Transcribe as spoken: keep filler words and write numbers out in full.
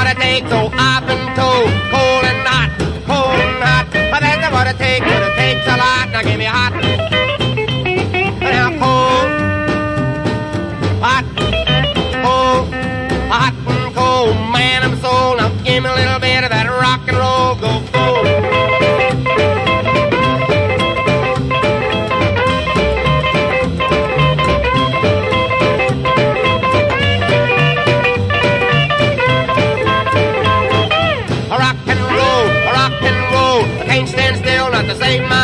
what it takes. So I've been told, cold and hot, cold and hot. But that's what it takes, but it takes a lot. Now give me hot. Now cold, hot, cold, hot and cold. Man, I'm sold. Now give me a little bit of that rock and roll. Go cold. Rock and roll, rock and roll. I can't stand still, not to save my